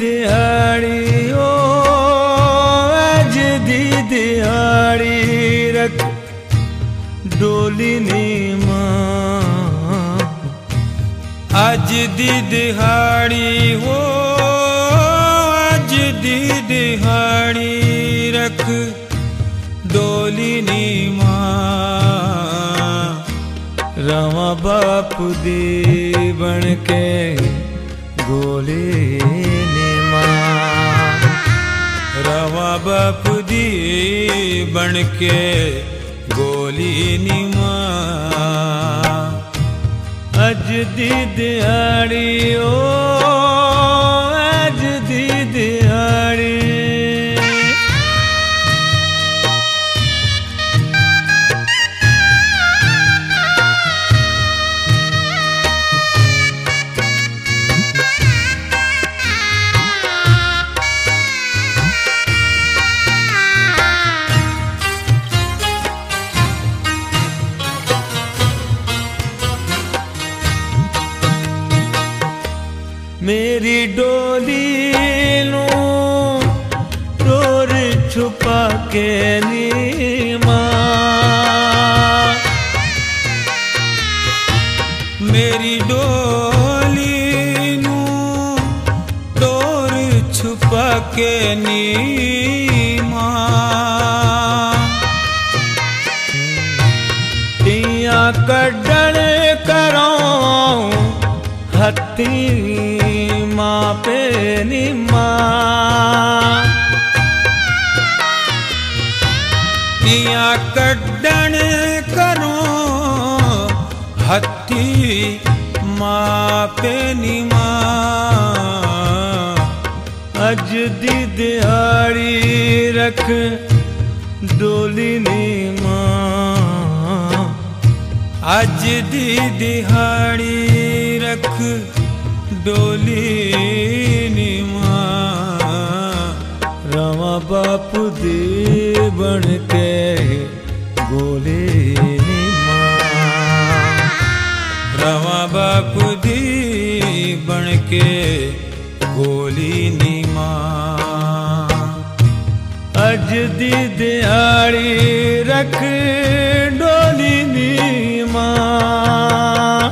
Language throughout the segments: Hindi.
दिहाड़ी ओ अज दी दिहाड़ी रख डोली नी मां। अज दी दिहाड़ी हो अज दी दिहाड़ी रख डोली नी मां। रवा बाप दी बन के गोली नी मां। रवा बाप दी बन के गोली नी मां। अज दी दिहाड़ी ओ अज दी दिहाड़ी। मेरी डोली नू डोर छुपा के नी मां। मेरी डोली नू डोर छुपा के नी मां। तियां कड्डण करों हत्ती मां पे नी मां। तियां कड्डण करों हत्ती मां पे नी मां। अज दी दिहाड़ी रख डोली नी मां। अज दी दिहाड़ी रख डोली नी मां। रवा बाप दी बन के गोली नी मां। रवा बाप दी बन के गोली नी मां। अज दी दिहाड़ी रख डोली नी मां।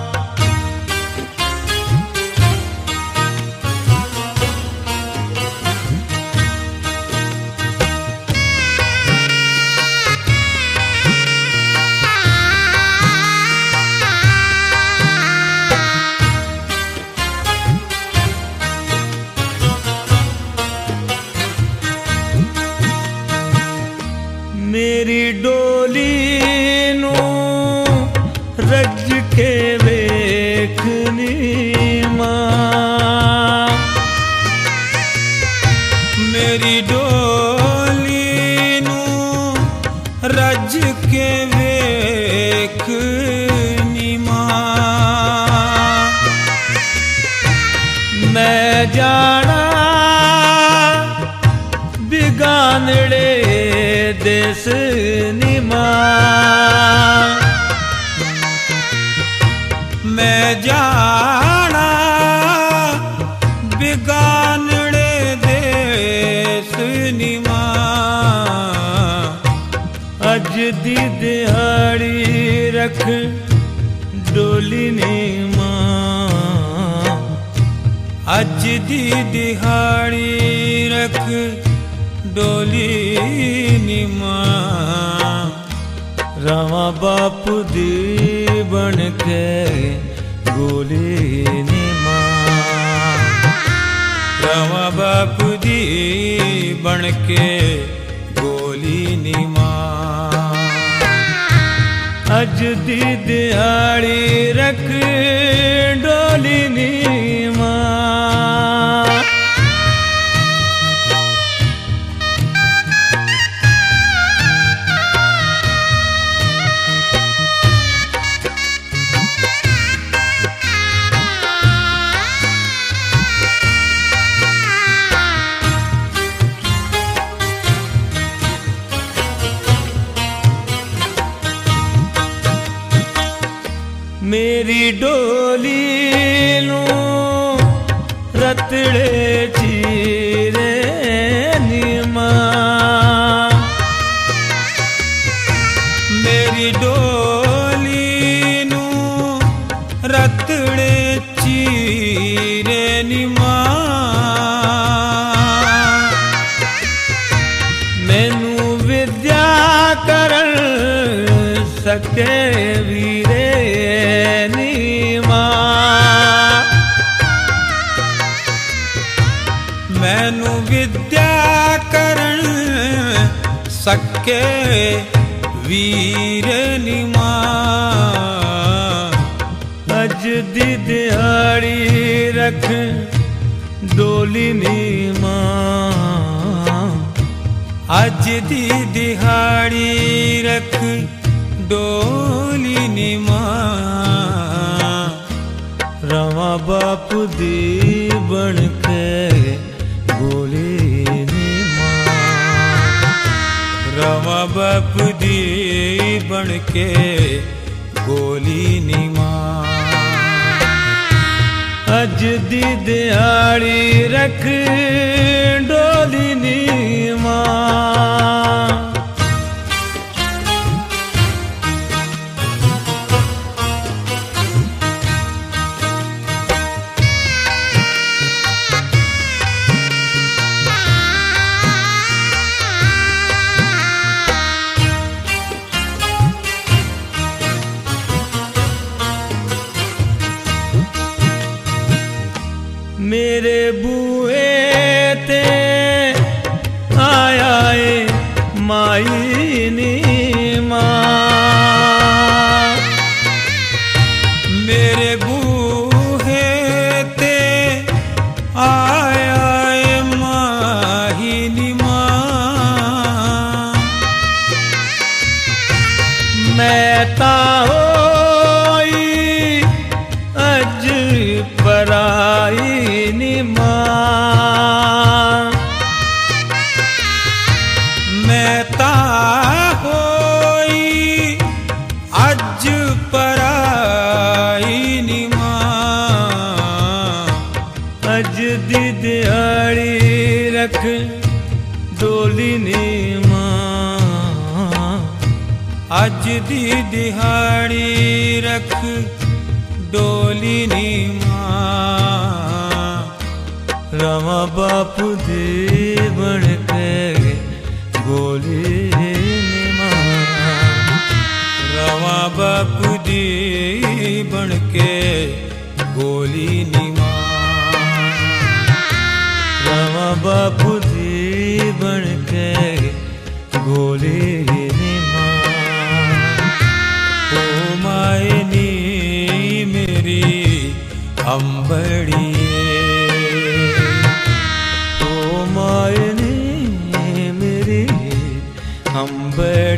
मेरी डोली नू रज के वेखनी मां। मेरी डोली नू रज के वेखनी मां। मैं जाना बिगानड़े देस नी मां। मैं जाना बिगानड़े देस नी मां। अज दी दिहाड़ी रख डोली नी मां। अज दी दिहाड़ी रख डोली नी मां। रवा बाप दी बन के गोली नी मां। रवा बाप दी बन के गोली नी मां। अज दी दिहाड़ी रख डोली नी मां। मेरी डोली नू रतड़े ची सके वीरे नीमा। मैनू विद्या करन सके वीर नीमा। अज दी दिहाड़ी रख डोली नीमा। अज दी दिहाड़ी रख डोली नीमा। रवा बापू दी बन के गोली नीमा। रवा बापू दी बन के गोली नीमा। अज दी दिहाड़ी रख डोली नीमा। मेरे बूहे ते आया है माई नीमा। मेरे बूहे ते आया है माही नीमा। मैं ता होई अज पराई नीमा। मैं ता होई अज पराई नीमा। अज दी दिहाड़ी रख डोली नीमा। अज दी दिहाड़ी रख डोली नीमा। रवा बापू दे बन के गोली नीमा। रवा बापू दी बन के गोली नीमा। रवा बापू दी बन के गोली नीमा। ओ मायनी मेरी अंबड़िए। ओ मायनी मेरी अंबड़िए।